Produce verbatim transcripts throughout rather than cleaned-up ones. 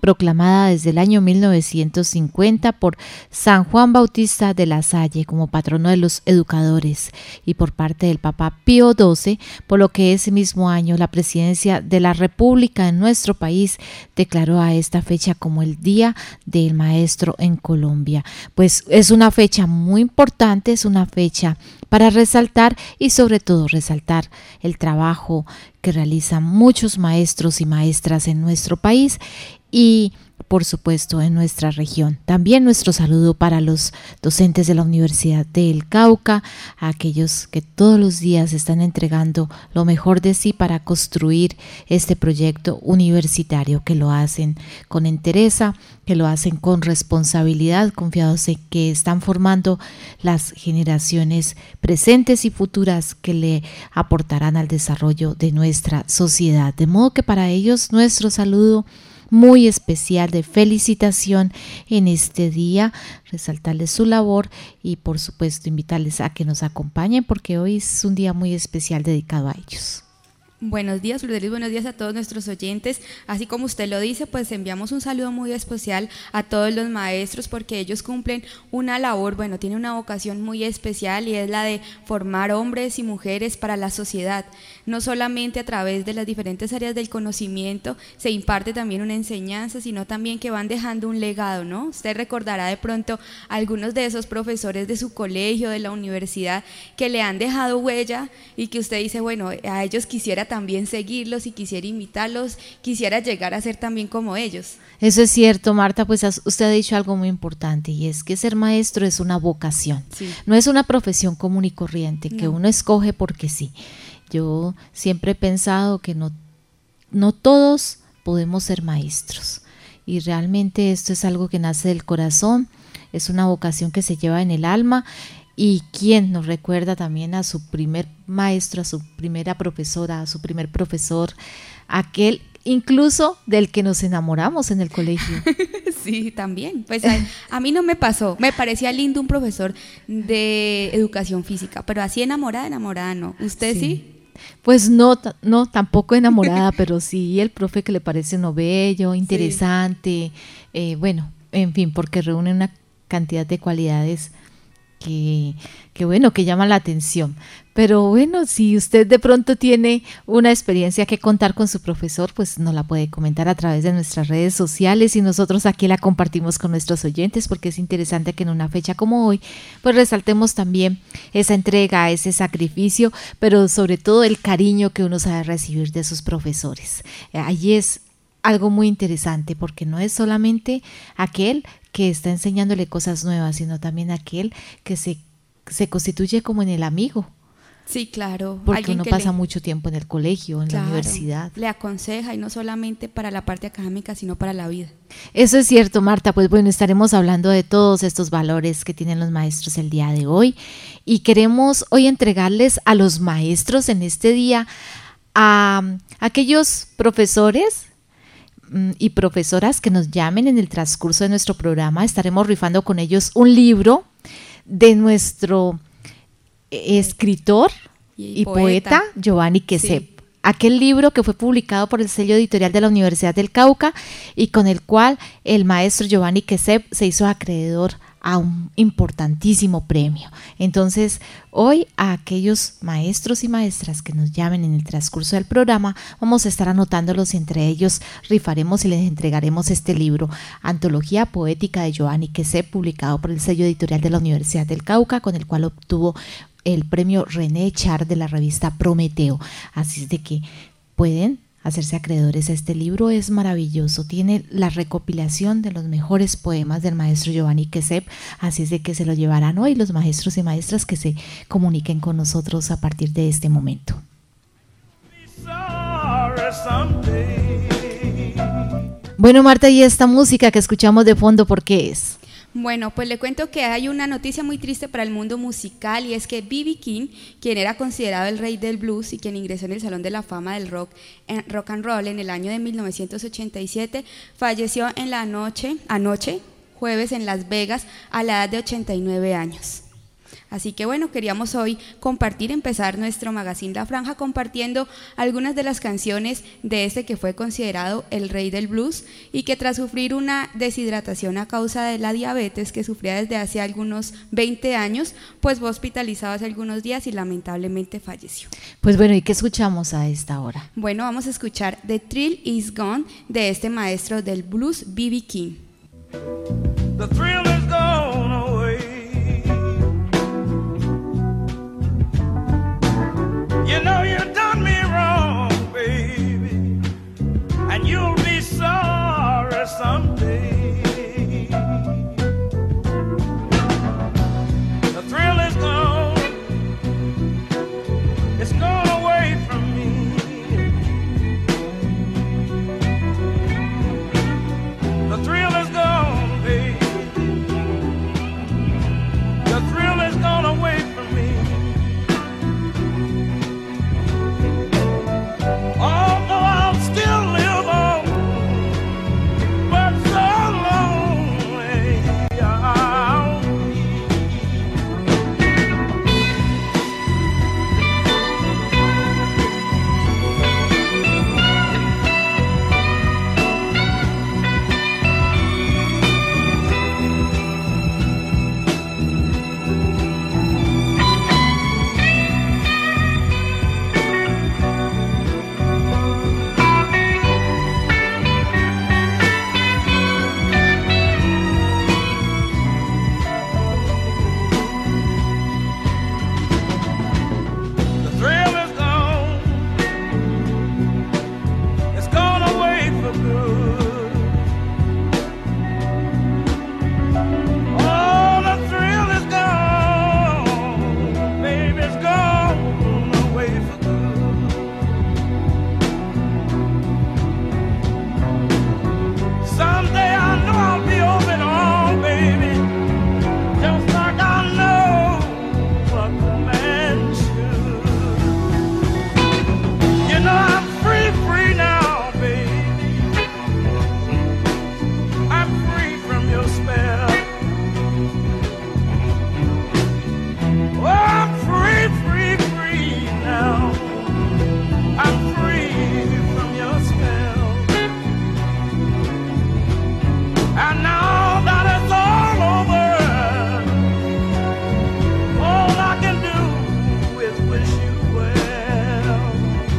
proclamada desde el año mil novecientos cincuenta por San Juan Bautista de la Salle como patrono de los educadores y por parte del Papa Pío doce, por lo que ese mismo año la Presidencia de la República en nuestro país declaró a esta fecha como el Día del Maestro en Colombia. Pues es una fecha muy importante, es una fecha para resaltar y sobre todo resaltar el trabajo que realizan muchos maestros y maestras en nuestro país y por supuesto en nuestra región. También nuestro saludo para los docentes de la Universidad del Cauca, a aquellos que todos los días están entregando lo mejor de sí para construir este proyecto universitario, que lo hacen con entereza, que lo hacen con responsabilidad, confiados en que están formando las generaciones presentes y futuras que le aportarán al desarrollo de nuestra sociedad. De modo que para ellos nuestro saludo muy especial de felicitación en este día, resaltarles su labor y por supuesto invitarles a que nos acompañen porque hoy es un día muy especial dedicado a ellos. Buenos días, Lourdes, buenos días a todos nuestros oyentes. Así como usted lo dice, pues enviamos un saludo muy especial a todos los maestros porque ellos cumplen una labor, bueno, tienen una vocación muy especial y es la de formar hombres y mujeres para la sociedad. No solamente a través de las diferentes áreas del conocimiento se imparte también una enseñanza, sino también que van dejando un legado, ¿no? Usted recordará de pronto a algunos de esos profesores de su colegio, de la universidad, que le han dejado huella y que usted dice, bueno, a ellos quisiera también seguirlos y quisiera imitarlos, quisiera llegar a ser también como ellos. Eso es cierto, Marta, pues usted ha dicho algo muy importante y es que ser maestro es una vocación, sí. No es una profesión común y corriente que no. Uno escoge porque sí. Yo siempre he pensado que no, no todos podemos ser maestros y realmente esto es algo que nace del corazón, es una vocación que se lleva en el alma. Y quién nos recuerda también a su primer maestro, a su primera profesora, a su primer profesor, aquel incluso del que nos enamoramos en el colegio. Sí, también. Pues a, a mí no me pasó. Me parecía lindo un profesor de educación física, pero así enamorada, enamorada no. ¿Usted sí? sí? Pues no, no, tampoco enamorada, pero sí el profe que le parece uno bello, interesante, sí. eh, bueno, en fin, porque reúne una cantidad de cualidades Que, que bueno, que llama la atención. Pero bueno, si usted de pronto tiene una experiencia que contar con su profesor, pues nos la puede comentar a través de nuestras redes sociales y nosotros aquí la compartimos con nuestros oyentes porque es interesante que en una fecha como hoy pues resaltemos también esa entrega, ese sacrificio, pero sobre todo el cariño que uno sabe recibir de sus profesores. Allí es algo muy interesante porque no es solamente aquel que está enseñándole cosas nuevas, sino también aquel que se, se constituye como en el amigo. Sí, claro. Porque uno pasa le, mucho tiempo en el colegio, en claro, la universidad. Le aconseja y no solamente para la parte académica, sino para la vida. Eso es cierto, Marta. Pues bueno, estaremos hablando de todos estos valores que tienen los maestros el día de hoy y queremos hoy entregarles a los maestros en este día a, a aquellos profesores y profesoras que nos llamen en el transcurso de nuestro programa. Estaremos rifando con ellos un libro de nuestro escritor y, y poeta, poeta Giovanni Quesep. Sí. Aquel libro que fue publicado por el sello editorial de la Universidad del Cauca y con el cual el maestro Giovanni Quesep se hizo acreedor a un importantísimo premio. Entonces, hoy a aquellos maestros y maestras que nos llamen en el transcurso del programa, vamos a estar anotándolos y entre ellos rifaremos y les entregaremos este libro, Antología Poética de Giovanni Quesep, publicado por el sello editorial de la Universidad del Cauca, con el cual obtuvo el premio René Char de la revista Prometeo. Así es de que pueden hacerse acreedores a este libro, es maravilloso, tiene la recopilación de los mejores poemas del maestro Giovanni Quesep, así es de que se lo llevarán hoy los maestros y maestras que se comuniquen con nosotros a partir de este momento. Bueno, Marta, ¿y esta música que escuchamos de fondo por qué es? Bueno, pues le cuento que hay una noticia muy triste para el mundo musical y es que B B King, quien era considerado el rey del blues y quien ingresó en el Salón de la Fama del rock, en rock and roll en el año de mil novecientos ochenta y siete, falleció en la noche, anoche, jueves en Las Vegas, a la edad de ochenta y nueve años. Así que bueno, queríamos hoy compartir, empezar nuestro magazine La Franja compartiendo algunas de las canciones de este que fue considerado el rey del blues y que tras sufrir una deshidratación a causa de la diabetes que sufría desde hace algunos veinte años, pues fue hospitalizado hace algunos días y lamentablemente falleció. Pues bueno, ¿y qué escuchamos a esta hora? Bueno, vamos a escuchar The Thrill Is Gone de este maestro del blues, B B King. The thrill is gone away. You know you done me wrong, baby, and you'll be sorry someday. The thrill is gone, it's gone away from me. The thrill is gone, baby. The thrill is gone away from me. Although I'll still live on, but so lonely I'll be. The thrill is gone, it's gone away for good. Oh, the thrill is gone, baby, it's gone away for good. Someday I know I'll be over it all, baby, just like I know what the man should. You know I'm free, free now, baby. I'm free from your spell. Oh, I'm free, free, free now. I'm free from your spell. And now that it's all over, all I can do is wish you well.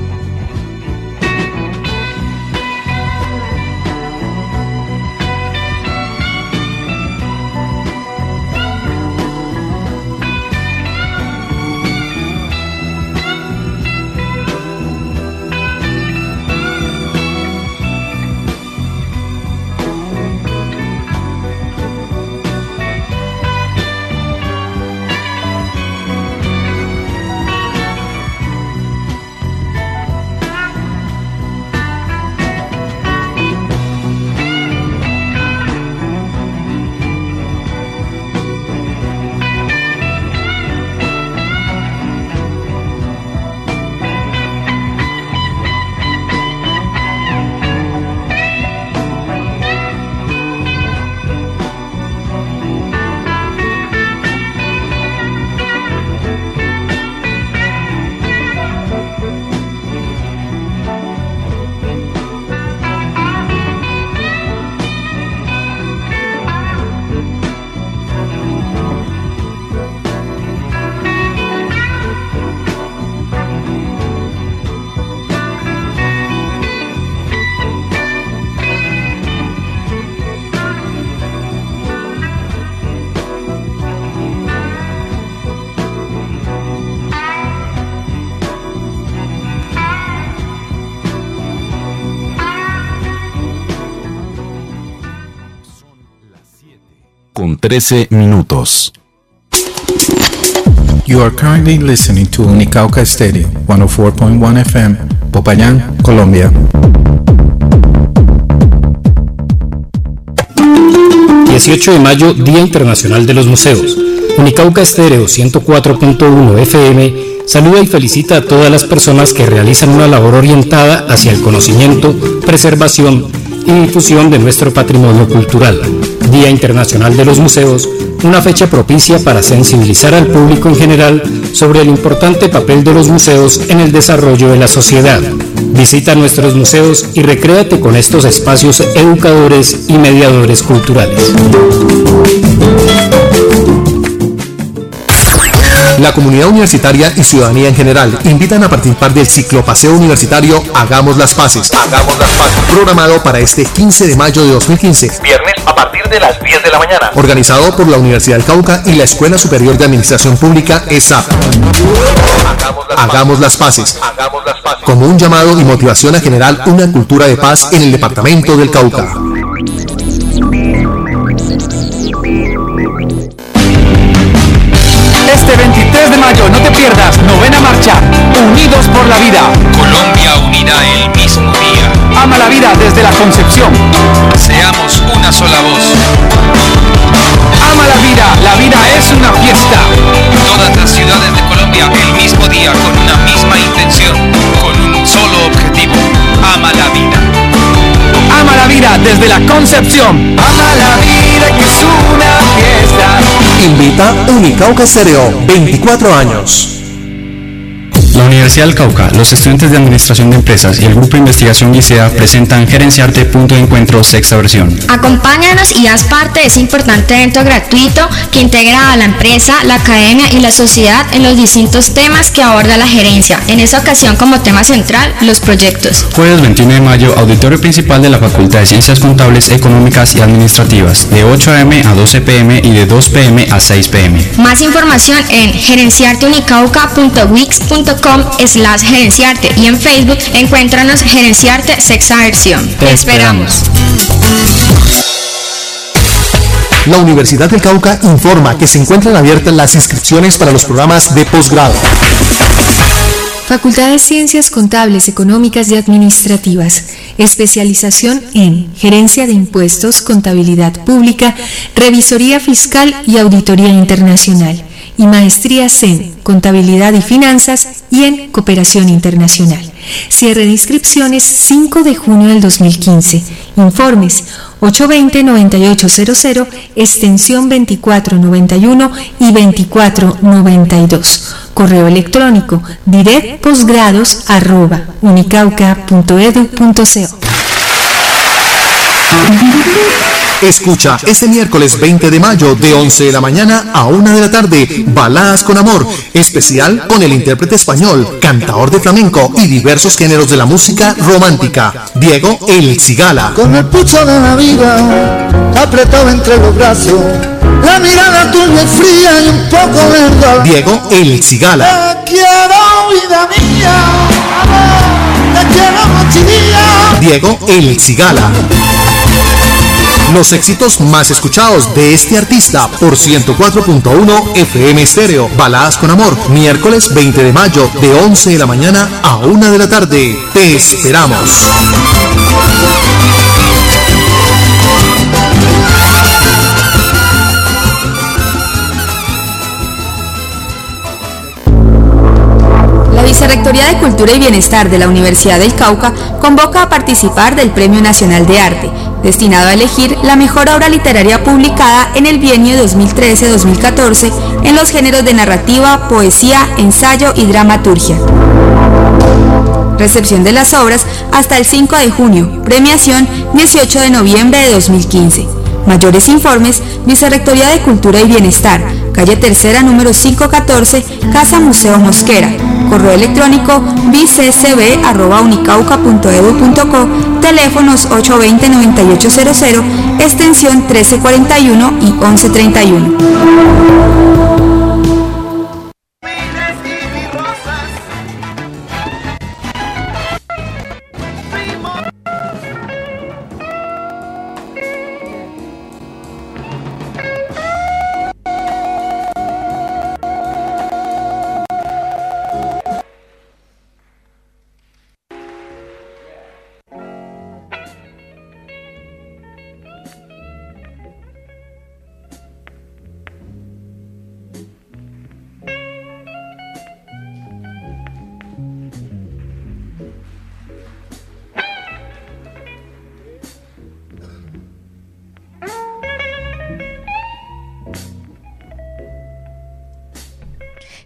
Con trece minutos. You are currently listening to Unicauca Stereo, ciento cuatro punto uno F M, Popayán, Colombia. dieciocho de mayo, Día Internacional de los Museos. Unicauca Stereo ciento cuatro punto uno F M saluda y felicita a todas las personas que realizan una labor orientada hacia el conocimiento, preservación y difusión de nuestro patrimonio cultural. Día Internacional de los Museos, una fecha propicia para sensibilizar al público en general sobre el importante papel de los museos en el desarrollo de la sociedad. Visita nuestros museos y recréate con estos espacios educadores y mediadores culturales. La comunidad universitaria y ciudadanía en general invitan a participar del ciclopaseo universitario Hagamos las Paces, Hagamos las Paces, programado para este quince de mayo de dos mil quince, viernes a partir de las diez de la mañana, organizado por la Universidad del Cauca y la Escuela Superior de Administración Pública E S A P. Hagamos las Paces, Hagamos las Paces, como un llamado y motivación a generar una cultura de paz en el departamento del Cauca. Este veintitrés de mayo no te pierdas Novena Marcha, Unidos por la Vida. Colombia unida el mismo día. Ama la vida desde la concepción. Seamos una sola voz. Ama la vida, la vida es una fiesta. Todas las ciudades de Colombia el mismo día con una misma intención, con un solo objetivo. Ama la vida. Ama la vida desde la concepción. Ama la vida que es una fiesta. Invita Unicauca Estéreo, veinticuatro años. La Universidad del Cauca, los estudiantes de Administración de Empresas y el Grupo de Investigación GISEA presentan Gerenciarte Punto de Encuentro sexta versión. Acompáñanos y haz parte de ese importante evento gratuito que integra a la empresa, la academia y la sociedad en los distintos temas que aborda la gerencia. En esta ocasión como tema central, los proyectos. Jueves veintiuno de mayo, auditorio principal de la Facultad de Ciencias Contables, Económicas y Administrativas, de ocho a eme a doce pe eme y de dos pe eme a seis pe eme. Más información en gerenciarteunicauca punto wix punto com slash gerenciarte y en Facebook encuéntranos Gerenciarte sexta versión. Te esperamos. La Universidad del Cauca informa que se encuentran abiertas las inscripciones para los programas de posgrado. Facultad de Ciencias Contables, Económicas y Administrativas. Especialización en Gerencia de Impuestos, Contabilidad Pública, Revisoría Fiscal y Auditoría Internacional. Y maestrías en Contabilidad y Finanzas y en Cooperación Internacional. Cierre de inscripciones cinco de junio del dos mil quince. Informes ocho dos cero, nueve ocho cero cero, extensión veinticuatro noventa y uno y veinticuatro noventa y dos. Correo electrónico directposgrados arroba unicauca punto edu punto co. Escucha este miércoles veinte de mayo de once de la mañana a una de la tarde Baladas con Amor, especial con el intérprete español, cantador de flamenco y diversos géneros de la música romántica, Diego El Cigala. Con el pucho de la vida apretado entre los brazos, la mirada tuya es fría y un poco lenta. Diego El Cigala. Te quiero, vida mía, amor, te quiero noche y día. Diego El Cigala. Los éxitos más escuchados de este artista por ciento cuatro punto uno F M Estéreo. Baladas con Amor, miércoles veinte de mayo de once de la mañana a una de la tarde. Te esperamos. La Vicerrectoría de Cultura y Bienestar de la Universidad del Cauca convoca a participar del Premio Nacional de Arte, destinado a elegir la mejor obra literaria publicada en el bienio dos mil trece dos mil catorce en los géneros de narrativa, poesía, ensayo y dramaturgia. Recepción de las obras hasta el cinco de junio, premiación dieciocho de noviembre de dos mil quince. Mayores informes, Vicerrectoría de Cultura y Bienestar, calle Tercera número quinientos catorce, Casa Museo Mosquera. Correo electrónico bccb arroba unicauca punto edu punto co, teléfonos ocho dos cero, nueve ocho cero cero, extensión trece cuarenta y uno y once treinta y uno.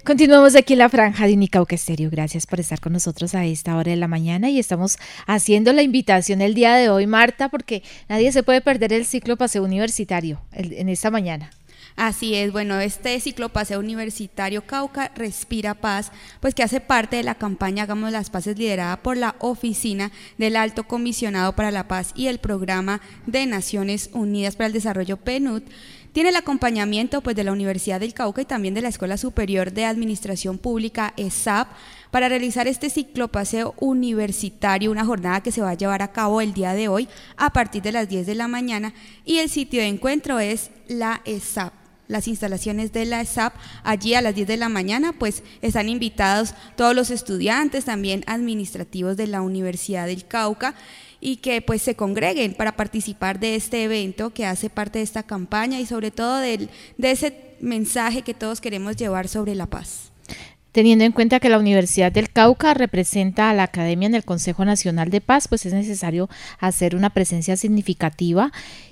Continuamos aquí en la franja de Unicauca Estéreo. Gracias por estar con nosotros a esta hora de la mañana y estamos haciendo la invitación el día de hoy, Marta, porque nadie se puede perder el ciclo paseo universitario el, en esta mañana. Así es, bueno, este ciclopaseo universitario Cauca Respira Paz, pues que hace parte de la campaña Hagamos las Paces liderada por la Oficina del Alto Comisionado para la Paz y el Programa de Naciones Unidas para el Desarrollo P N U D, tiene el acompañamiento pues de la Universidad del Cauca y también de la Escuela Superior de Administración Pública, E S A P, para realizar este ciclopaseo universitario, una jornada que se va a llevar a cabo el día de hoy a partir de las diez de la mañana, y el sitio de encuentro es la E S A P. Las instalaciones de la E S A P, allí a las diez de la mañana, pues están invitados todos los estudiantes, también administrativos de la Universidad del Cauca, y que pues se congreguen para participar de este evento que hace parte de esta campaña y sobre todo del, de ese mensaje que todos queremos llevar sobre la paz. Teniendo en cuenta que la Universidad del Cauca representa a la Academia en el Consejo Nacional de Paz, pues es necesario hacer una presencia significativa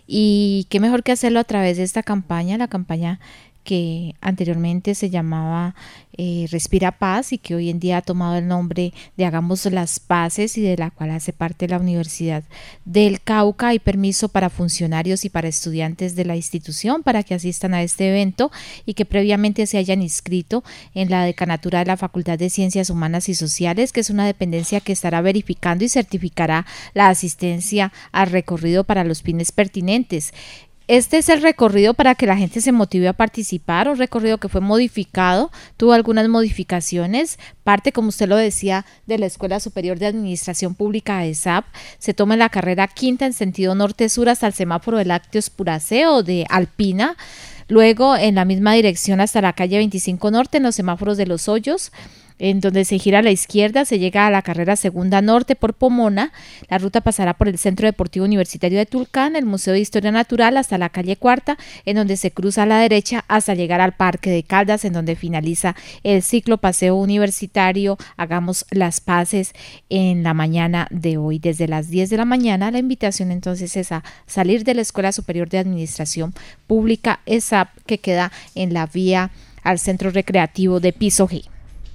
y qué mejor que hacerlo a través de esta campaña, la campaña que anteriormente se llamaba eh, Respira Paz y que hoy en día ha tomado el nombre de Hagamos las Paces y de la cual hace parte la Universidad del Cauca. Hay permiso para funcionarios y para estudiantes de la institución para que asistan a este evento y que previamente se hayan inscrito en la decanatura de la Facultad de Ciencias Humanas y Sociales, que es una dependencia que estará verificando y certificará la asistencia al recorrido para los fines pertinentes. Este es el recorrido para que la gente se motive a participar, un recorrido que fue modificado, tuvo algunas modificaciones, parte, como usted lo decía, de la Escuela Superior de Administración Pública, E S A P, se toma en la carrera quinta en sentido norte-sur hasta el semáforo de Lácteos Puraceo de Alpina, luego en la misma dirección hasta la calle veinticinco Norte en los semáforos de Los Hoyos, en donde se gira a la izquierda, se llega a la carrera segunda norte por Pomona, la ruta pasará por el Centro Deportivo Universitario de Tulcán, el Museo de Historia Natural hasta la calle Cuarta, en donde se cruza a la derecha hasta llegar al Parque de Caldas, en donde finaliza el ciclo paseo universitario Hagamos las Paces en la mañana de hoy. Desde las diez de la mañana, la invitación entonces es a salir de la Escuela Superior de Administración Pública, E S A P, que queda en la vía al Centro Recreativo de Piso G.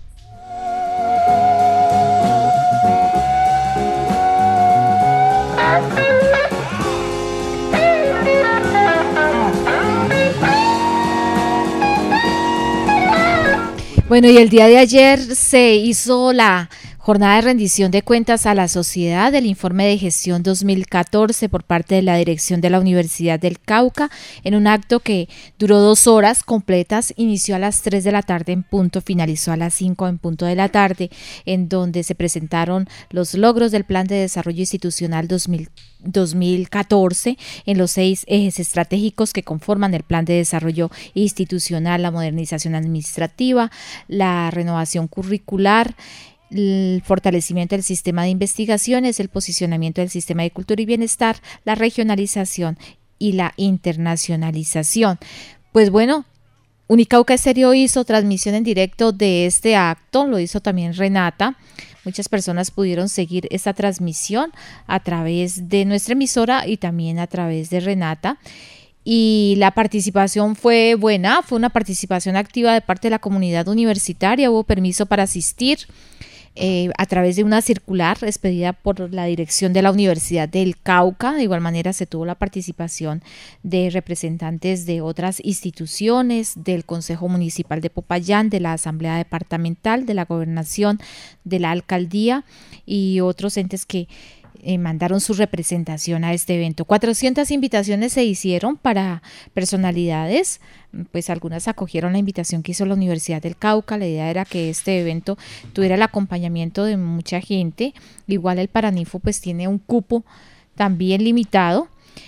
Bueno, y el día de ayer se hizo la jornada de rendición de cuentas a la sociedad del informe de gestión dos mil catorce por parte de la dirección de la Universidad del Cauca, en un acto que duró dos horas completas, inició a las tres de la tarde en punto, finalizó a las cinco en punto de la tarde, en donde se presentaron los logros del Plan de Desarrollo Institucional dos mil catorce en los seis ejes estratégicos que conforman el Plan de Desarrollo Institucional, la modernización administrativa, la renovación curricular, el fortalecimiento del sistema de investigaciones, el posicionamiento del sistema de cultura y bienestar, la regionalización y la internacionalización. Pues bueno, Unicauca Estéreo hizo transmisión en directo de este acto, lo hizo también Renata. Muchas personas pudieron seguir esta transmisión a través de nuestra emisora y también a través de Renata. Y la participación fue buena, fue una participación activa de parte de la comunidad universitaria, hubo permiso para asistir eh, a través de una circular expedida por la dirección de la Universidad del Cauca. De igual manera se tuvo la participación de representantes de otras instituciones, del Consejo Municipal de Popayán, de la Asamblea Departamental, de la Gobernación, de la Alcaldía y otros entes que Eh, mandaron su representación a este evento. cuatrocientas invitaciones se hicieron para personalidades, pues algunas acogieron la invitación que hizo la Universidad del Cauca. La idea era que este evento tuviera el acompañamiento de mucha gente. Igual el Paranifo pues tiene un cupo también limitado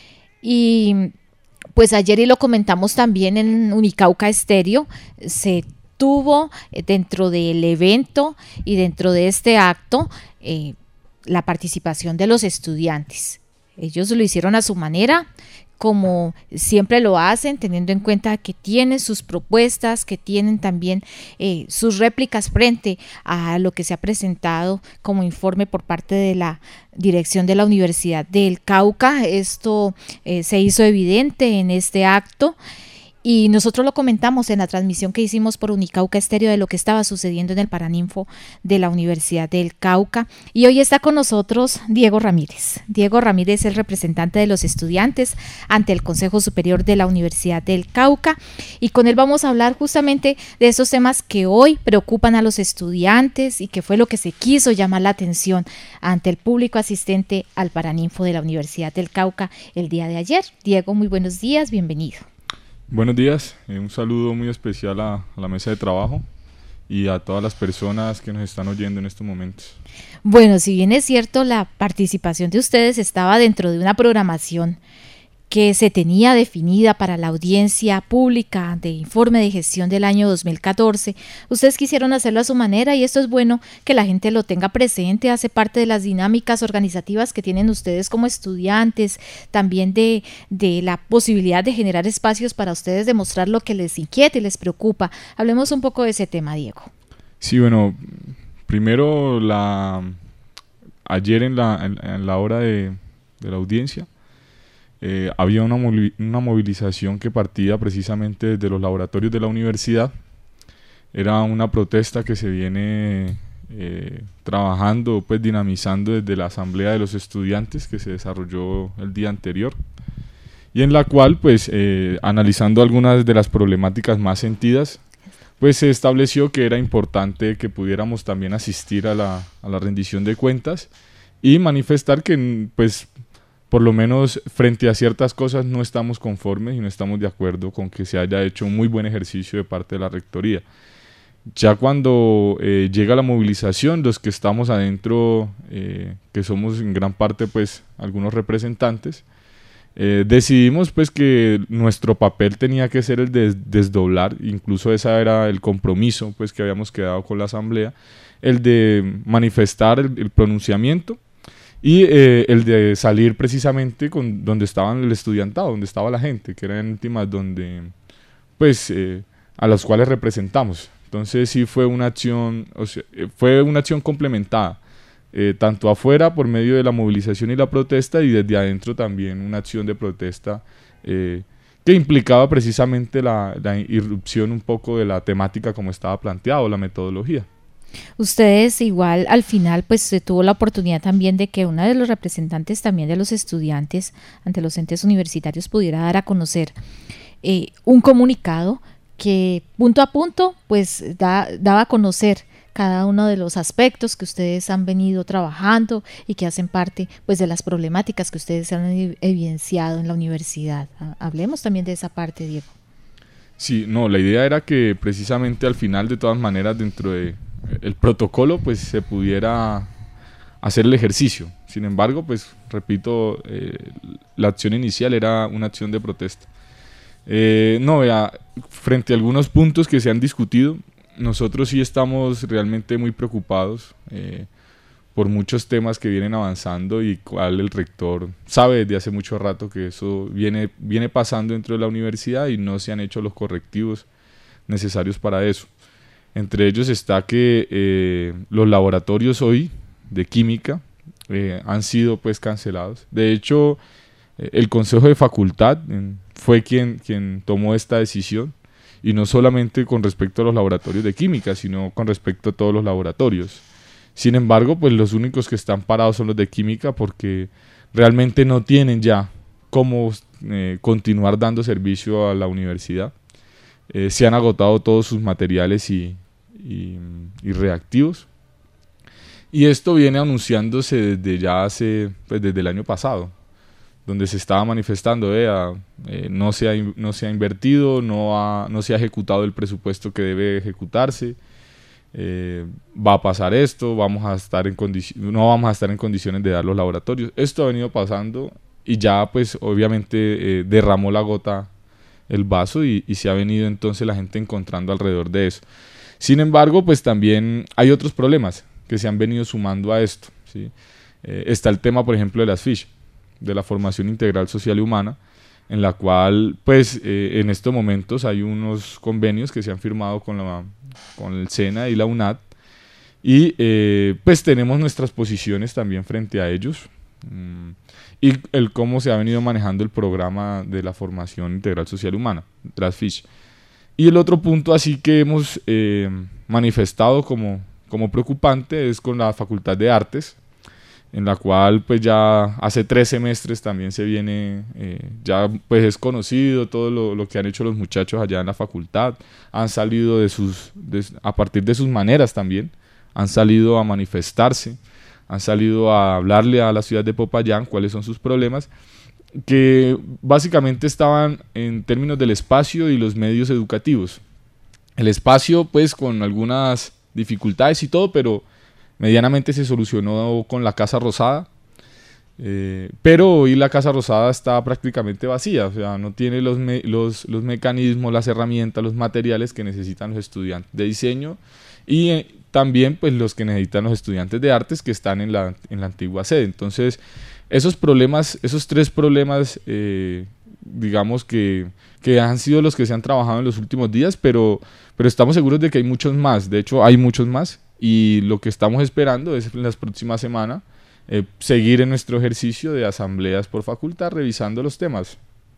y pues ayer, y lo comentamos también en Unicauca Estéreo, se tuvo dentro del evento y dentro de este acto eh, la participación de los estudiantes. Ellos lo hicieron a su manera, como siempre lo hacen, teniendo en cuenta que tienen sus propuestas, que tienen también eh, sus réplicas frente a lo que se ha presentado como informe por parte de la dirección de la Universidad del Cauca. Esto eh, se hizo evidente en este acto. Y nosotros lo comentamos en la transmisión que hicimos por Unicauca Estéreo de lo que estaba sucediendo en el Paraninfo de la Universidad del Cauca. Y hoy está con nosotros Diego Ramírez. Diego Ramírez es el representante de los estudiantes ante el Consejo Superior de la Universidad del Cauca. Y con él vamos a hablar justamente de esos temas que hoy preocupan a los estudiantes y que fue lo que se quiso llamar la atención ante el público asistente al Paraninfo de la Universidad del Cauca el día de ayer. Diego, muy buenos días, bienvenido. Buenos días, eh, un saludo muy especial a, a la mesa de trabajo y a todas las personas que nos están oyendo en estos momentos. Bueno, si bien es cierto, la participación de ustedes estaba dentro de una programación que se tenía definida para la audiencia pública de informe de gestión del año dos mil catorce, ustedes quisieron hacerlo a su manera y esto es bueno que la gente lo tenga presente, hace parte de las dinámicas organizativas que tienen ustedes como estudiantes, también de, de la posibilidad de generar espacios para ustedes demostrar lo que les inquieta y les preocupa. Hablemos un poco de ese tema, Diego. Sí, bueno, primero la ayer en la, en, en la hora de, de la audiencia, Eh, había una, una movilización que partía precisamente desde los laboratorios de la universidad. Era una protesta que se viene eh, trabajando, pues dinamizando desde la asamblea de los estudiantes que se desarrolló el día anterior y en la cual, pues eh, analizando algunas de las problemáticas más sentidas, pues se estableció que era importante que pudiéramos también asistir a la, a la rendición de cuentas y manifestar que, pues, por lo menos frente a ciertas cosas no estamos conformes y no estamos de acuerdo con que se haya hecho un muy buen ejercicio de parte de la rectoría. Ya cuando eh, llega la movilización, los que estamos adentro, eh, que somos en gran parte pues algunos representantes, eh, decidimos pues que nuestro papel tenía que ser el de desdoblar, incluso ese era el compromiso pues que habíamos quedado con la asamblea, el de manifestar el, el pronunciamiento y eh, el de salir precisamente con donde estaban el estudiantado, donde estaba la gente, que eran últimas donde, pues, eh, a las cuales representamos. Entonces sí fue una acción, o sea, fue una acción complementada, eh, tanto afuera por medio de la movilización y la protesta y desde adentro también una acción de protesta eh, que implicaba precisamente la, la irrupción un poco de la temática como estaba planteado, la metodología. Ustedes igual al final pues se tuvo la oportunidad también de que uno de los representantes también de los estudiantes ante los entes universitarios pudiera dar a conocer eh, un comunicado que punto a punto pues da, daba a conocer cada uno de los aspectos que ustedes han venido trabajando y que hacen parte pues de las problemáticas que ustedes han evidenciado en la universidad. Hablemos también de esa parte, Diego. Sí, no, la idea era que precisamente al final de todas maneras dentro de el protocolo pues se pudiera hacer el ejercicio. Sin embargo, pues repito, eh, la acción inicial era una acción de protesta. Eh, no, vea, frente a algunos puntos que se han discutido, nosotros sí estamos realmente muy preocupados eh, por muchos temas que vienen avanzando y cual el rector sabe desde hace mucho rato que eso viene, viene pasando dentro de la universidad y no se han hecho los correctivos necesarios para eso. Entre ellos está que eh, los laboratorios hoy de química eh, han sido pues cancelados. De hecho, eh, el Consejo de Facultad eh, fue quien, quien tomó esta decisión y no solamente con respecto a los laboratorios de química, sino con respecto a todos los laboratorios. Sin embargo, pues los únicos que están parados son los de química porque realmente no tienen ya cómo eh, continuar dando servicio a la universidad. Eh, se han agotado todos sus materiales y, y, y reactivos y esto viene anunciándose desde ya hace pues desde el año pasado, donde se estaba manifestando eh, a, eh, no se ha, no se ha invertido, no, ha, no se ha ejecutado el presupuesto que debe ejecutarse, eh, va a pasar esto, vamos a estar en condici- no vamos a estar en condiciones de dar los laboratorios. Esto ha venido pasando y ya pues obviamente eh, derramó la gota el vaso y, y se ha venido entonces la gente encontrando alrededor de eso. Sin embargo, pues también hay otros problemas que se han venido sumando a esto, ¿sí? Eh, está el tema, por ejemplo, de las F I S H, de la formación integral social y humana, en la cual, pues, eh, en estos momentos hay unos convenios que se han firmado con, la, con el SENA y la UNAD, y eh, pues tenemos nuestras posiciones también frente a ellos. Mm, y el cómo se ha venido manejando el programa de la formación integral social humana, las F I S H. Y el otro punto así que hemos eh, manifestado como, como preocupante es con la Facultad de Artes, en la cual pues ya hace tres semestres también se viene, eh, ya pues es conocido todo lo, lo que han hecho los muchachos allá en la facultad, han salido de sus, de, a partir de sus maneras también, han salido a manifestarse, han salido a hablarle a la ciudad de Popayán cuáles son sus problemas, que básicamente estaban en términos del espacio y los medios educativos. El espacio pues con algunas dificultades y todo, pero medianamente se solucionó con la Casa Rosada, eh, pero hoy la Casa Rosada está prácticamente vacía, o sea, no tiene los, me los, los mecanismos, las herramientas, los materiales que necesitan los estudiantes de diseño y eh, también pues los que necesitan los estudiantes de artes que están en la, en la antigua sede. Entonces esos problemas, esos tres problemas eh, digamos que, que han sido los que se han trabajado en los últimos días, pero, pero estamos seguros de que hay muchos más, de hecho hay muchos más, y lo que estamos esperando es en las próximas semanas eh, seguir en nuestro ejercicio de asambleas por facultad revisando los temas.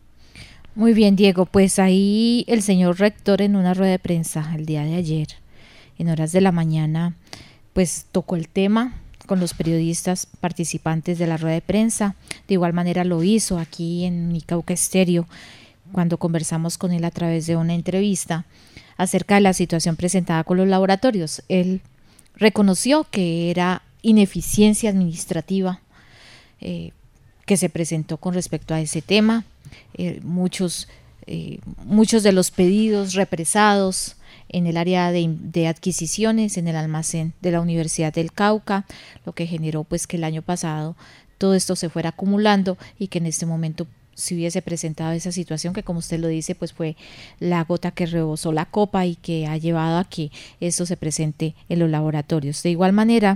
Muy bien, Diego, pues ahí el señor rector en una rueda de prensa el día de ayer, en horas de la mañana, pues tocó el tema con los periodistas participantes de la rueda de prensa. De igual manera lo hizo aquí en Unicauca Estéreo cuando conversamos con él a través de una entrevista acerca de la situación presentada con los laboratorios. Él reconoció que era ineficiencia administrativa eh, que se presentó con respecto a ese tema. Eh, muchos, eh, muchos de los pedidos represados en el área de, de adquisiciones en el almacén de la Universidad del Cauca, lo que generó pues que el año pasado todo esto se fuera acumulando y que en este momento se hubiese presentado esa situación que, como usted lo dice, pues fue la gota que rebosó la copa y que ha llevado a que esto se presente en los laboratorios. De igual manera,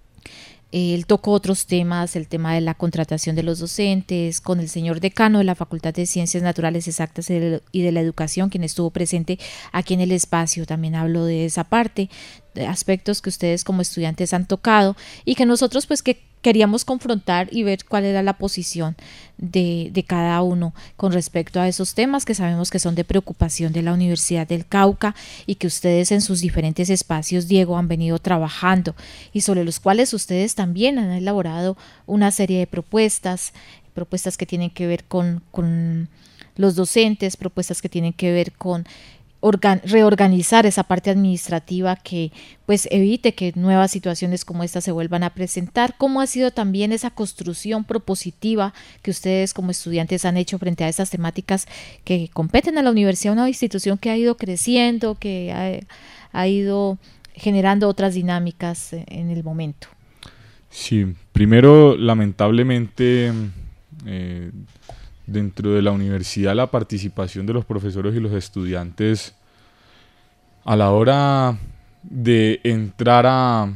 él tocó otros temas, el tema de la contratación de los docentes, con el señor decano de la Facultad de Ciencias Naturales Exactas y de la Educación, quien estuvo presente aquí en el espacio. También habló de esa parte, de aspectos que ustedes como estudiantes han tocado y que nosotros pues que queríamos confrontar y ver cuál era la posición de, de cada uno con respecto a esos temas que sabemos que son de preocupación de la Universidad del Cauca y que ustedes en sus diferentes espacios, Diego, han venido trabajando y sobre los cuales ustedes también han elaborado una serie de propuestas, propuestas que tienen que ver con, con los docentes, propuestas que tienen que ver con Organ, reorganizar esa parte administrativa que pues evite que nuevas situaciones como esta se vuelvan a presentar. ¿Cómo ha sido también esa construcción propositiva que ustedes como estudiantes han hecho frente a esas temáticas que competen a la universidad, una institución que ha ido creciendo, que ha, ha ido generando otras dinámicas en el momento? Sí, primero lamentablemente eh, dentro de la universidad la participación de los profesores y los estudiantes a la hora de entrar a,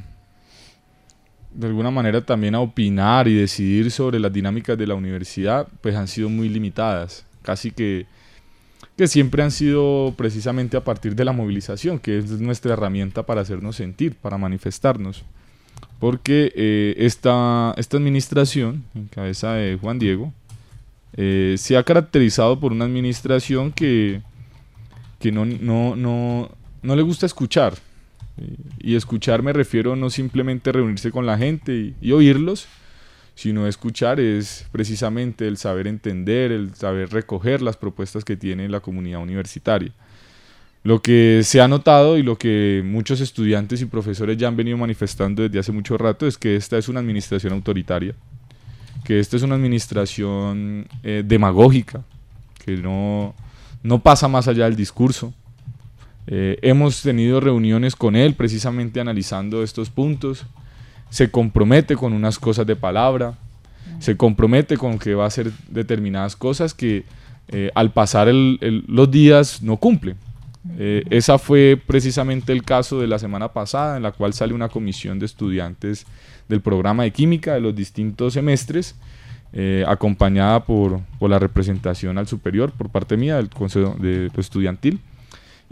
de alguna manera también a opinar y decidir sobre las dinámicas de la universidad, pues han sido muy limitadas, casi que, que siempre han sido precisamente a partir de la movilización, que es nuestra herramienta para hacernos sentir, para manifestarnos, porque eh, esta, esta administración, en cabeza de Juan Diego, Eh, se ha caracterizado por una administración que, que no, no, no, no le gusta escuchar. Y escuchar me refiero no simplemente a reunirse con la gente y, y oírlos, sino escuchar es precisamente el saber entender, el saber recoger las propuestas que tiene la comunidad universitaria. Lo que se ha notado y lo que muchos estudiantes y profesores ya han venido manifestando desde hace mucho rato es que esta es una administración autoritaria, que esta es una administración eh, demagógica, que no, no pasa más allá del discurso. Eh, hemos tenido reuniones con él precisamente analizando estos puntos. Se compromete con unas cosas de palabra, se compromete con que va a hacer determinadas cosas que eh, al pasar el, el, los días no cumple. Eh, esa fue precisamente el caso de la semana pasada, en la cual sale una comisión de estudiantes del programa de química de los distintos semestres, eh, acompañada por, por la representación al superior por parte mía del consejo de, de estudiantil,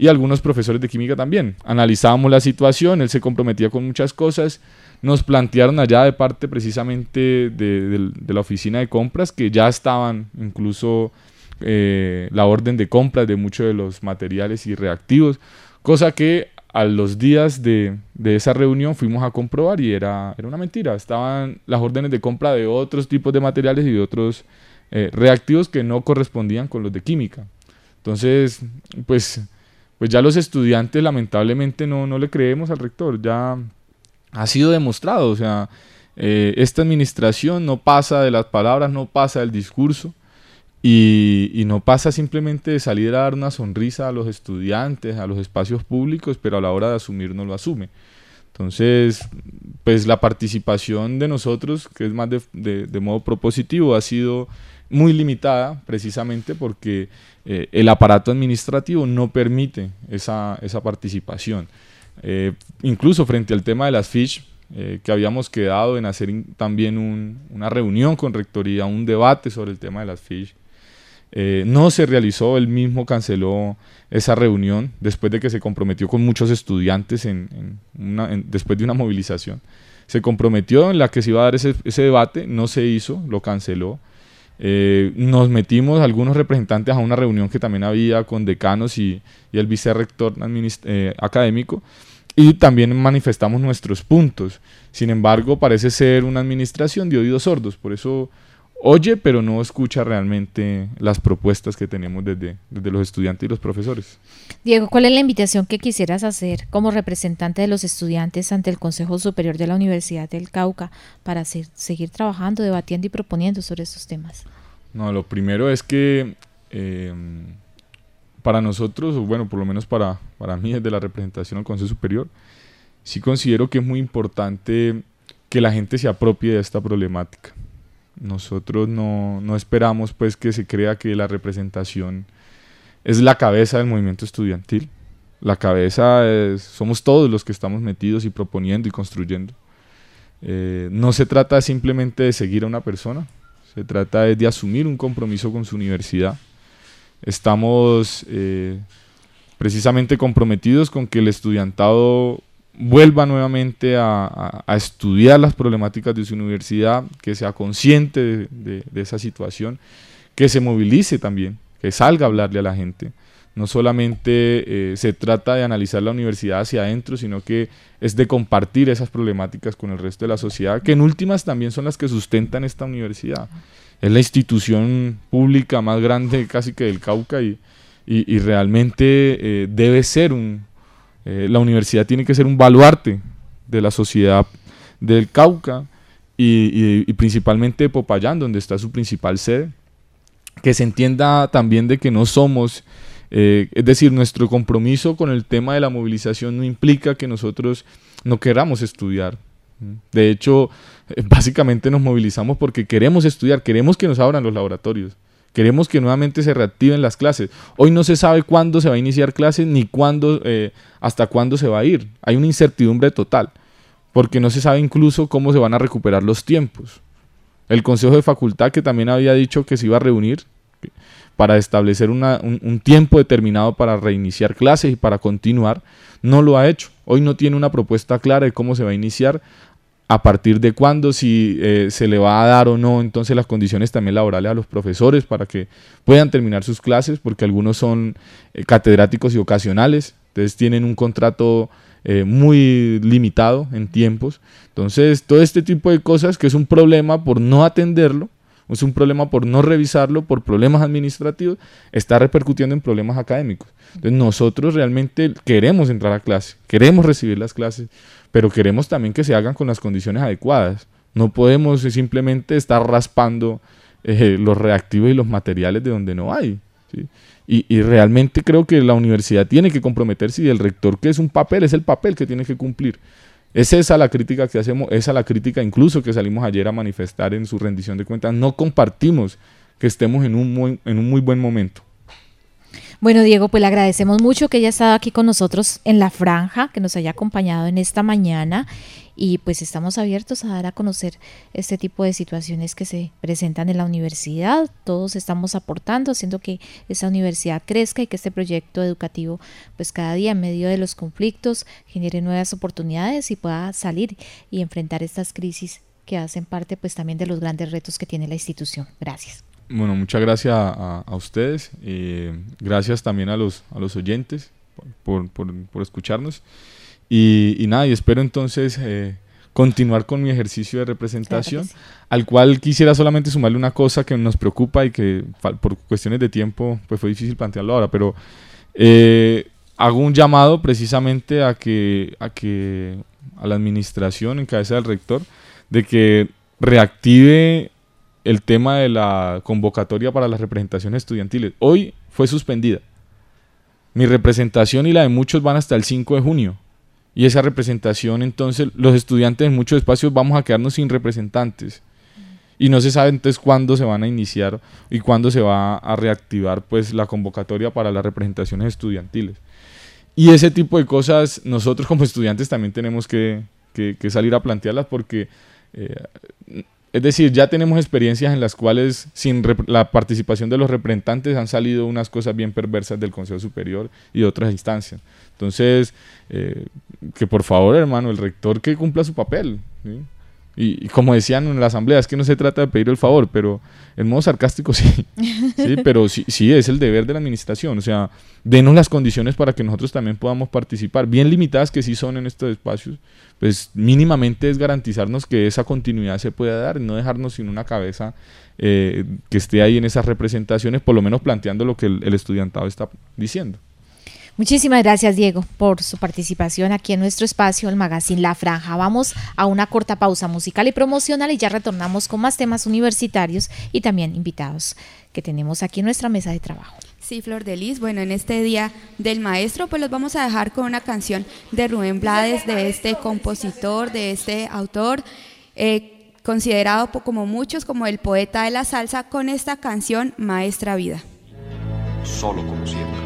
y algunos profesores de química también. Analizábamos la situación, él se comprometía con muchas cosas, nos plantearon allá de parte precisamente de, de, de la oficina de compras que ya estaban incluso eh, la orden de compras de muchos de los materiales y reactivos, cosa que a los días de, de esa reunión fuimos a comprobar y era, era una mentira. Estaban las órdenes de compra de otros tipos de materiales y de otros eh, reactivos que no correspondían con los de química. Entonces, pues, pues ya los estudiantes lamentablemente no, no le creemos al rector, ya ha sido demostrado. O sea, eh, esta administración no pasa de las palabras, no pasa del discurso. Y, y no pasa simplemente de salir a dar una sonrisa a los estudiantes, a los espacios públicos, pero a la hora de asumir no lo asume. Entonces, pues la participación de nosotros, que es más de, de, de modo propositivo, ha sido muy limitada precisamente porque eh, el aparato administrativo no permite esa, esa participación. Eh, incluso frente al tema de las fiches, eh, que habíamos quedado en hacer in, también un, una reunión con rectoría, un debate sobre el tema de las fiches. Eh, no se realizó, él mismo canceló esa reunión después de que se comprometió con muchos estudiantes en, en una, en, después de una movilización. Se comprometió en la que se iba a dar ese, ese debate, no se hizo, lo canceló. Eh, nos metimos algunos representantes a una reunión que también había con decanos y, y el vicerrector eh, académico y también manifestamos nuestros puntos. Sin embargo, parece ser una administración de oídos sordos, por eso oye, pero no escucha realmente las propuestas que tenemos desde, desde los estudiantes y los profesores. Diego, ¿cuál es la invitación que quisieras hacer como representante de los estudiantes ante el Consejo Superior de la Universidad del Cauca para se- seguir trabajando, debatiendo y proponiendo sobre estos temas? No, lo primero es que eh, para nosotros, o bueno, por lo menos para, para mí desde la representación al Consejo Superior, sí considero que es muy importante que la gente se apropie de esta problemática. Nosotros no, no esperamos pues que se crea que la representación es la cabeza del movimiento estudiantil. La cabeza es, somos todos los que estamos metidos y proponiendo y construyendo. Eh, no se trata simplemente de seguir a una persona, se trata de, de asumir un compromiso con su universidad. Estamos eh, precisamente comprometidos con que el estudiantado vuelva nuevamente a, a, a estudiar las problemáticas de su universidad, que sea consciente de, de, de esa situación, que se movilice también, que salga a hablarle a la gente. No solamente eh, se trata de analizar la universidad hacia adentro, sino que es de compartir esas problemáticas con el resto de la sociedad, que en últimas también son las que sustentan esta universidad. Es la institución pública más grande casi que del Cauca y, y, y realmente eh, debe ser un... Eh, la universidad tiene que ser un baluarte de la sociedad del Cauca y, y, y principalmente de Popayán, donde está su principal sede. Que se entienda también de que no somos, eh, es decir, nuestro compromiso con el tema de la movilización no implica que nosotros no queramos estudiar. De hecho, eh, básicamente nos movilizamos porque queremos estudiar, queremos que nos abran los laboratorios. Queremos que nuevamente se reactiven las clases. Hoy no se sabe cuándo se va a iniciar clases ni cuándo, eh, hasta cuándo se va a ir. Hay una incertidumbre total, porque no se sabe incluso cómo se van a recuperar los tiempos. El Consejo de Facultad, que también había dicho que se iba a reunir para establecer una, un, un tiempo determinado para reiniciar clases y para continuar, no lo ha hecho. Hoy no tiene una propuesta clara de cómo se va a iniciar, a partir de cuándo, si eh, se le va a dar o no entonces las condiciones también laborales a los profesores para que puedan terminar sus clases, porque algunos son eh, catedráticos y ocasionales, entonces tienen un contrato eh, muy limitado en tiempos. Entonces todo este tipo de cosas, que es un problema por no atenderlo, es un problema por no revisarlo, por problemas administrativos, está repercutiendo en problemas académicos. Entonces nosotros realmente queremos entrar a clase, queremos recibir las clases, pero queremos también que se hagan con las condiciones adecuadas. No podemos simplemente estar raspando eh, los reactivos y los materiales de donde no hay, ¿sí? Y, y realmente creo que la universidad tiene que comprometerse, y el rector, que es un papel, es el papel que tiene que cumplir. Es esa la crítica que hacemos, esa la crítica incluso que salimos ayer a manifestar en su rendición de cuentas. No compartimos que estemos en un muy, en un muy buen momento. Bueno, Diego, pues le agradecemos mucho que haya estado aquí con nosotros en La Franja, que nos haya acompañado en esta mañana y pues estamos abiertos a dar a conocer este tipo de situaciones que se presentan en la universidad. Todos estamos aportando, haciendo que esta universidad crezca y que este proyecto educativo pues cada día en medio de los conflictos genere nuevas oportunidades y pueda salir y enfrentar estas crisis que hacen parte pues también de los grandes retos que tiene la institución. Gracias. Bueno, muchas gracias a, a ustedes, eh, gracias también a los, a los oyentes por, por, por escucharnos y, y nada, y espero entonces eh, continuar con mi ejercicio de representación, claro sí. Al cual quisiera solamente sumarle una cosa que nos preocupa y que por cuestiones de tiempo pues fue difícil plantearlo ahora, pero eh, hago un llamado precisamente a que, a que a la administración en cabeza del rector de que reactive el tema de la convocatoria para las representaciones estudiantiles. Hoy fue suspendida. Mi representación y la de muchos van hasta el cinco de junio. Y esa representación, entonces, los estudiantes en muchos espacios vamos a quedarnos sin representantes. Y no se sabe entonces cuándo se van a iniciar y cuándo se va a reactivar pues la convocatoria para las representaciones estudiantiles. Y ese tipo de cosas nosotros como estudiantes también tenemos que, que, que salir a plantearlas porque... Eh, Es decir, ya tenemos experiencias en las cuales sin la participación de los representantes han salido unas cosas bien perversas del Consejo Superior y de otras instancias. Entonces, eh, que por favor, hermano, el rector que cumpla su papel, ¿sí? Y, y como decían en la asamblea, es que no se trata de pedir el favor, pero en modo sarcástico sí, ¿sí? Pero sí, sí es el deber de la administración, o sea, denos las condiciones para que nosotros también podamos participar, bien limitadas que sí son en estos espacios, pues mínimamente es garantizarnos que esa continuidad se pueda dar y no dejarnos sin una cabeza eh, que esté ahí en esas representaciones, por lo menos planteando lo que el, el estudiantado está diciendo. Muchísimas gracias, Diego, por su participación aquí en nuestro espacio, el Magazine La Franja. Vamos a una corta pausa musical y promocional y ya retornamos con más temas universitarios y también invitados que tenemos aquí en nuestra mesa de trabajo. Sí, Flor de Lis, bueno, en este Día del Maestro, pues los vamos a dejar con una canción de Rubén Blades, de este compositor, de este autor, eh, considerado como muchos como el poeta de la salsa, con esta canción Maestra Vida. Solo como siempre.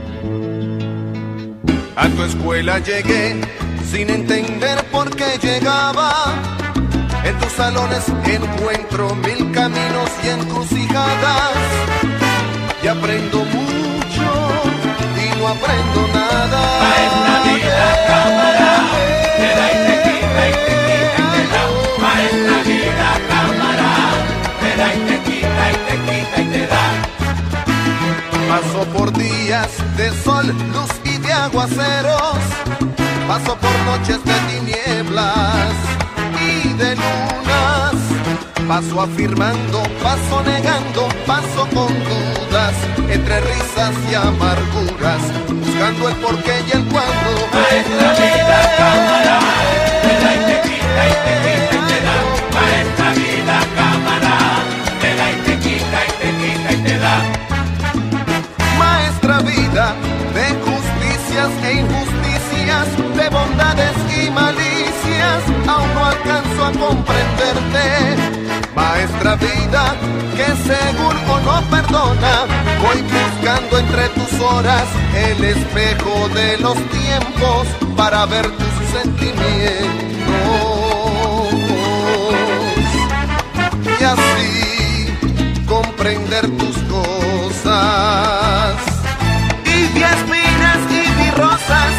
A tu escuela llegué sin entender por qué llegaba. En tus salones encuentro mil caminos y encrucijadas. Y aprendo mucho y no aprendo nada. Maestra vida, cámara, te da y te quita y te quita y te da. Maestra vida, cámara, te da y te quita y te quita y te da. Paso por días de sol, luz y de aguaceros. Paso por noches de tinieblas y de lunas. Paso afirmando, paso negando, paso con dudas, entre risas y amarguras, buscando el porqué y el cuándo. Maestra vida, cámara, te da y te quita y te quita y te da. Maestra vida, cámara, te da y te quita y te quita y te da. Maestra vida, de justicias e injusticias, de bondades y malicias, aún no alcanzo a comprenderte. Maestra vida, que seguro no perdona, voy buscando entre tus horas el espejo de los tiempos para ver tus sentimientos y así comprender tus cosas. Y vi espinas y vi rosas,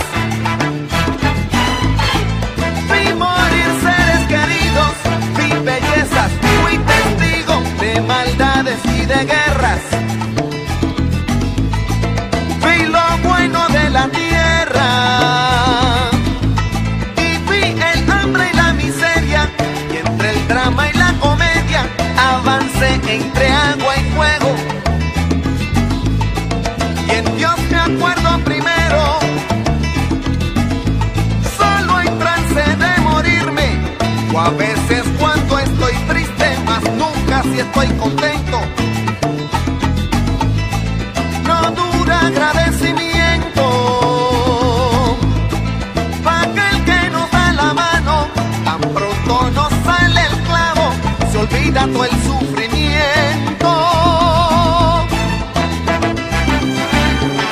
vi morir seres queridos, vi bellezas, fui testigo de maldades y de guerras. Vi lo bueno de la tierra y vi el hambre y la miseria, y entre el drama y la comedia avancé entre agua y fuego. Y en Dios me acuerdo primero, solo en trance de morirme, o a veces cuando estoy triste, mas nunca si estoy contento. No dura agradecimiento pa' aquel que nos da la mano, tan pronto nos sale el clavo, se olvida todo el sufrimiento.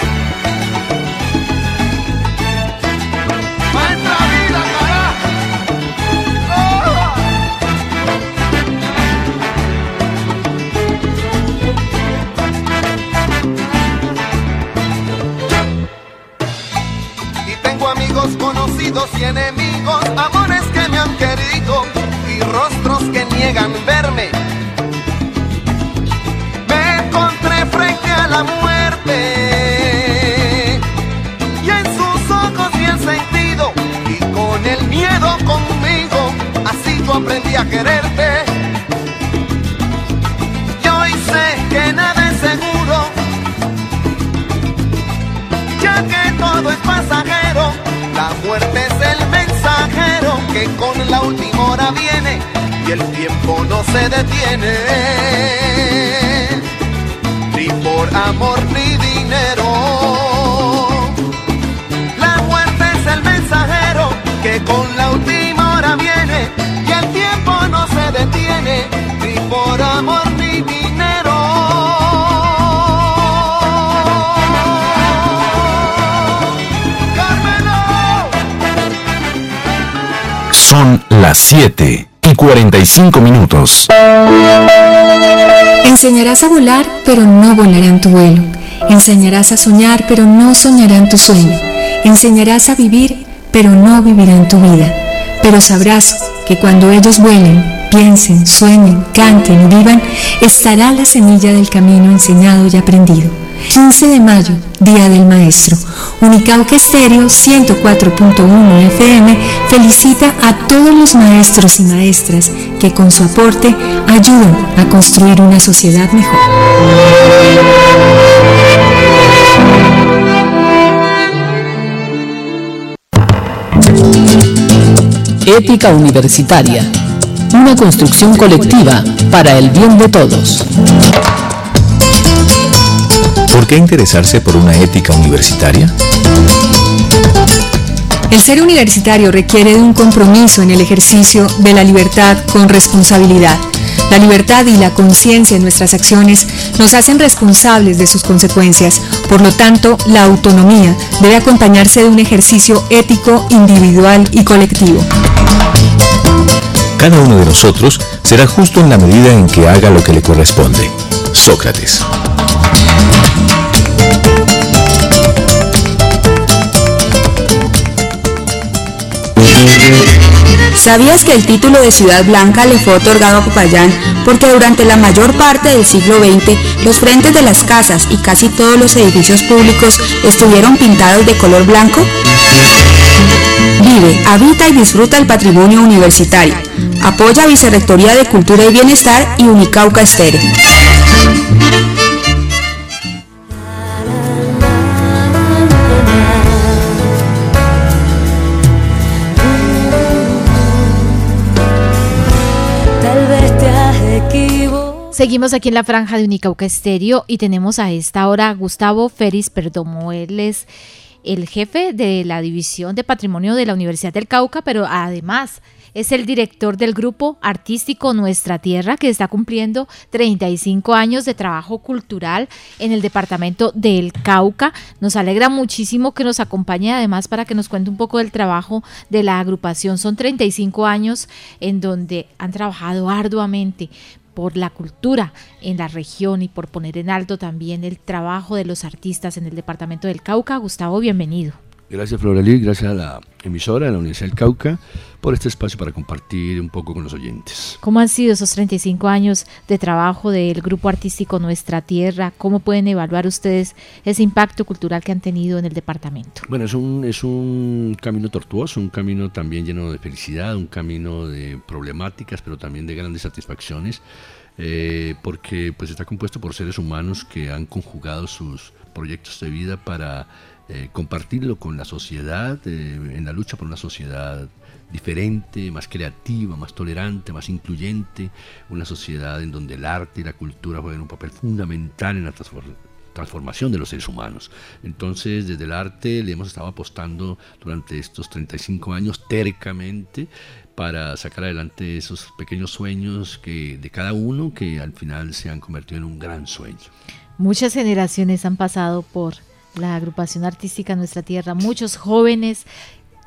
amigos y enemigos, amores que me han querido y rostros que niegan verme. Me encontré frente a la muerte y en sus ojos vi el sentido y con el miedo conmigo, así yo aprendí a quererte. Y hoy sé que nada es seguro, ya que todo es pasajero. La muerte es el mensajero que con la última hora viene y el tiempo no se detiene, ni por amor ni dinero. La muerte es el mensajero que con la última hora viene y el tiempo no se detiene, ni por amor ni dinero. Son las siete y cuarenta y cinco minutos. Enseñarás a volar, pero no volarán tu vuelo. Enseñarás a soñar, pero no soñarán tu sueño. Enseñarás a vivir, pero no vivirán tu vida. Pero sabrás que cuando ellos vuelen, piensen, sueñen, canten y vivan, estará la semilla del camino enseñado y aprendido. quince de mayo, Día del Maestro. Unicauca Estéreo ciento cuatro punto uno F M felicita a todos los maestros y maestras que con su aporte ayudan a construir una sociedad mejor. Ética Universitaria. Una construcción colectiva para el bien de todos. ¿Por qué interesarse por una ética universitaria? El ser universitario requiere de un compromiso en el ejercicio de la libertad con responsabilidad. La libertad y la conciencia en nuestras acciones nos hacen responsables de sus consecuencias. Por lo tanto, la autonomía debe acompañarse de un ejercicio ético, individual y colectivo. Cada uno de nosotros será justo en la medida en que haga lo que le corresponde. Sócrates. ¿Sabías que el título de Ciudad Blanca le fue otorgado a Popayán porque durante la mayor parte del siglo veinte los frentes de las casas y casi todos los edificios públicos estuvieron pintados de color blanco? Vive, habita y disfruta el patrimonio universitario. Apoya Vicerrectoría de Cultura y Bienestar y Unicauca Estéreo. Seguimos aquí en la franja de Unicauca Estéreo y tenemos a esta hora a Gustavo Félix Perdomo. Él es el jefe de la División de Patrimonio de la Universidad del Cauca, pero además es el director del grupo artístico Nuestra Tierra, que está cumpliendo treinta y cinco años de trabajo cultural en el departamento del Cauca. Nos alegra muchísimo que nos acompañe, además, para que nos cuente un poco del trabajo de la agrupación. Son treinta y cinco años en donde han trabajado arduamente por la cultura en la región y por poner en alto también el trabajo de los artistas en el departamento del Cauca. Gustavo, bienvenido. Gracias, Floralí, gracias a la emisora de la Universidad del Cauca por este espacio para compartir un poco con los oyentes. ¿Cómo han sido esos treinta y cinco años de trabajo del grupo artístico Nuestra Tierra? ¿Cómo pueden evaluar ustedes ese impacto cultural que han tenido en el departamento? Bueno, es un, es un camino tortuoso, un camino también lleno de felicidad, un camino de problemáticas, pero también de grandes satisfacciones, eh, porque pues está compuesto por seres humanos que han conjugado sus proyectos de vida para Eh, compartirlo con la sociedad, eh, en la lucha por una sociedad diferente, más creativa, más tolerante, más incluyente, una sociedad en donde el arte y la cultura juegan un papel fundamental en la transformación transformación de los seres humanos. Entonces, desde el arte le hemos estado apostando durante estos treinta y cinco años tercamente para sacar adelante esos pequeños sueños que de cada uno, que al final se han convertido en un gran sueño. Muchas generaciones han pasado por la agrupación artística Nuestra Tierra, muchos jóvenes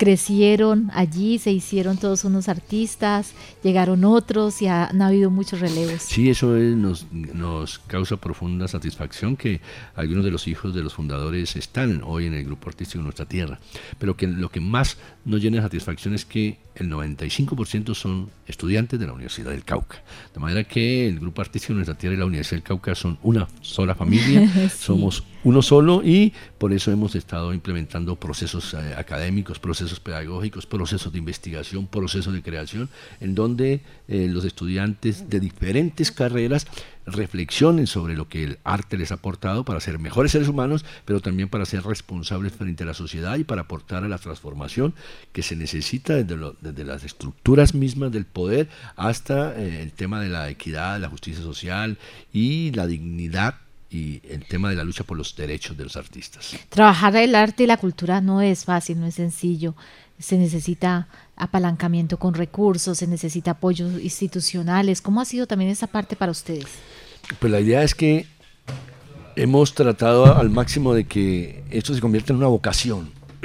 crecieron allí, se hicieron todos unos artistas, llegaron otros y ha, han habido muchos relevos. Sí, eso es, nos, nos causa profunda satisfacción que algunos de los hijos de los fundadores están hoy en el grupo artístico de nuestra tierra, pero que lo que más nos llena de satisfacción es que el noventa y cinco por ciento son estudiantes de la Universidad del Cauca, de manera que el grupo artístico de nuestra tierra y la Universidad del Cauca son una sola familia, sí. Somos uno solo y por eso hemos estado implementando procesos eh, académicos, procesos pedagógicos, procesos de investigación, procesos de creación, en donde eh, los estudiantes de diferentes carreras reflexionen sobre lo que el arte les ha aportado para ser mejores seres humanos, pero también para ser responsables frente a la sociedad y para aportar a la transformación que se necesita desde, lo, desde las estructuras mismas del poder hasta eh, el tema de la equidad, la justicia social y la dignidad y el tema de la lucha por los derechos de los artistas. Trabajar el arte y la cultura no es fácil, no es sencillo. Se necesita apalancamiento con recursos, se necesita apoyos institucionales. ¿Cómo ha sido también esa parte para ustedes? Pues la idea es que hemos tratado al máximo de que esto se convierta en una vocación.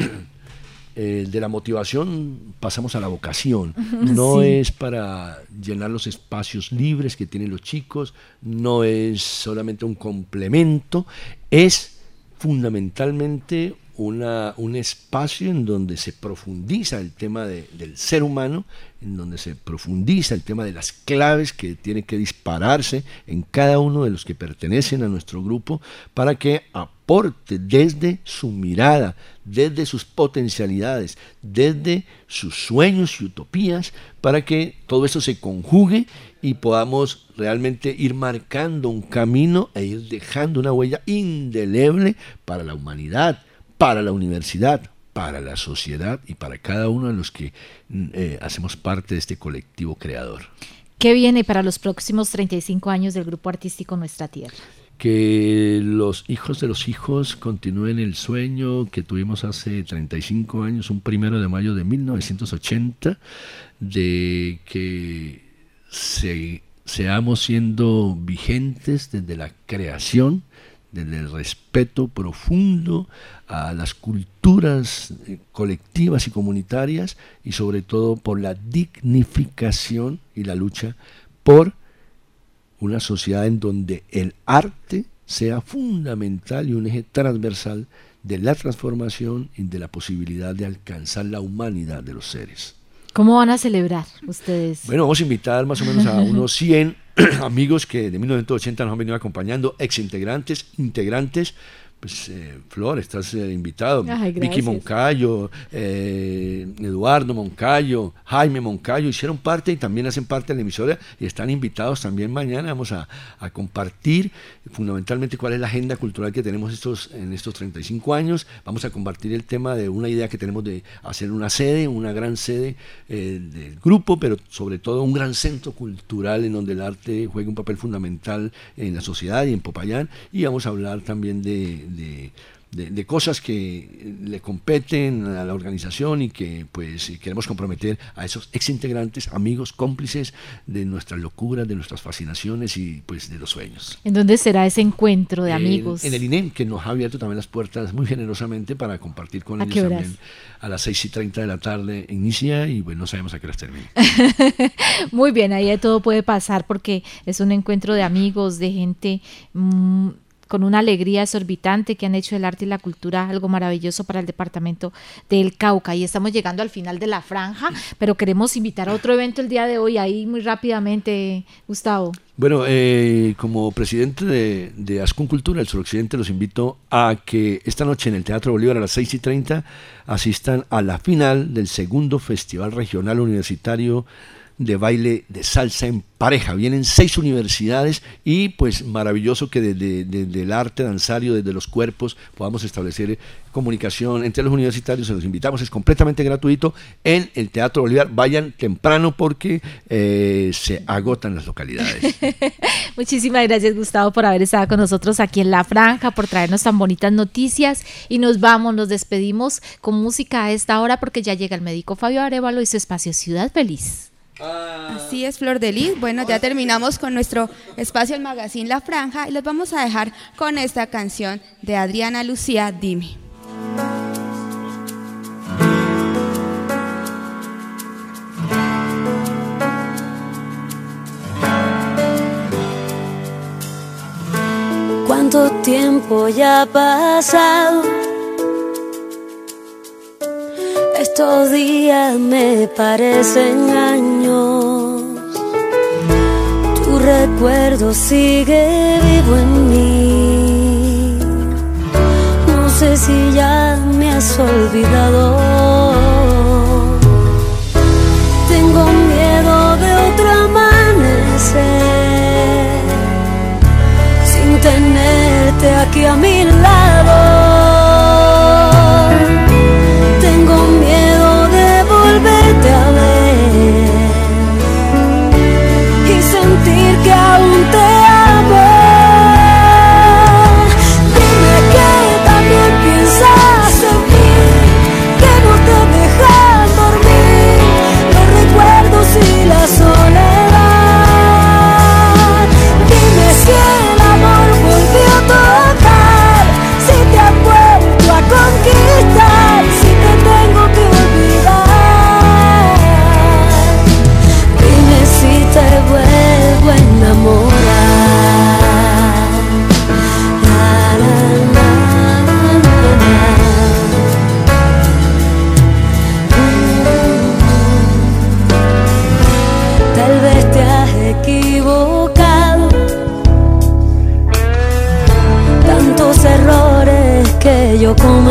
Eh, de la motivación pasamos a la vocación. No sí. es para llenar los espacios libres que tienen los chicos, no es solamente un complemento, es fundamentalmente Una, un espacio en donde se profundiza el tema de, del ser humano, en donde se profundiza el tema de las claves que tienen que dispararse en cada uno de los que pertenecen a nuestro grupo para que aporte desde su mirada, desde sus potencialidades, desde sus sueños y utopías, para que todo eso se conjugue y podamos realmente ir marcando un camino e ir dejando una huella indeleble para la humanidad, para la universidad, para la sociedad y para cada uno de los que eh, hacemos parte de este colectivo creador. ¿Qué viene para los próximos treinta y cinco años del Grupo Artístico Nuestra Tierra? Que los hijos de los hijos continúen el sueño que tuvimos hace treinta y cinco años, un primero de mayo de mil novecientos ochenta, de que se, seamos siendo vigentes desde la creación, desde el respeto profundo a las culturas colectivas y comunitarias y sobre todo por la dignificación y la lucha por una sociedad en donde el arte sea fundamental y un eje transversal de la transformación y de la posibilidad de alcanzar la humanidad de los seres. ¿Cómo van a celebrar ustedes? Bueno, vamos a invitar más o menos a unos cien amigos que de mil novecientos ochenta nos han venido acompañando, ex integrantes, integrantes. Pues eh, Flor, estás eh, invitado. Ay, Vicky Moncayo, eh, Eduardo Moncayo, Jaime Moncayo hicieron parte y también hacen parte de la emisora y están invitados también mañana. Vamos a, a compartir fundamentalmente cuál es la agenda cultural que tenemos estos, en estos treinta y cinco años. Vamos a compartir el tema de una idea que tenemos de hacer una sede, una gran sede eh, del grupo, pero sobre todo un gran centro cultural en donde el arte juegue un papel fundamental en la sociedad y en Popayán. Y vamos a hablar también de De, de, de cosas que le competen a la organización y que pues queremos comprometer a esos exintegrantes, amigos, cómplices de nuestras locuras, de nuestras fascinaciones y pues de los sueños. ¿En dónde será ese encuentro de amigos? En, en el I N E M, que nos ha abierto también las puertas muy generosamente para compartir con ellos también. A las seis y treinta de la tarde inicia y bueno, no sabemos a qué horas termina. Muy bien, ahí todo puede pasar porque es un encuentro de amigos, de gente mmm, con una alegría exorbitante que han hecho el arte y la cultura algo maravilloso para el departamento del Cauca. Y estamos llegando al final de la franja, pero queremos invitar a otro evento el día de hoy, ahí muy rápidamente, Gustavo. Bueno, eh, como presidente de, de Ascun Cultura, el suroccidente, los invito a que esta noche en el Teatro Bolívar a las seis y treinta asistan a la final del segundo Festival Regional Universitario de Baile de Salsa en Pareja. Vienen seis universidades y pues maravilloso que desde, desde el arte danzario, desde los cuerpos, podamos establecer comunicación entre los universitarios. Se los invitamos, es completamente gratuito en el Teatro Bolívar. Vayan temprano porque eh, se agotan las localidades. Muchísimas gracias, Gustavo, por haber estado con nosotros aquí en La Franja, por traernos tan bonitas noticias y nos vamos, nos despedimos con música a esta hora porque ya llega el médico Fabio Arévalo y su espacio Ciudad Feliz. Así es, Flor de Lis. Bueno, ya terminamos con nuestro espacio, el Magazine La Franja, y los vamos a dejar con esta canción de Adriana Lucía, Dime. tiempo ya ha pasado, estos días me parecen años. Tu recuerdo sigue vivo en mí. No sé si ya me has olvidado. Tengo miedo de otro amanecer sin tenerte aquí a mi lado. Tengo miedo de volverte a ver y sentir que aún te amo. Dime que también piensas en mí, que no te dejan dormir los recuerdos y la soledad. Dime si el amor volvió a tocar, si te han vuelto a conquistar, si te tengo que olvidar. Dime si te vuelvo a enamorar. La, la, la, la, la. Mm. Tal vez te has equivocado, tantos errores que yo cometí.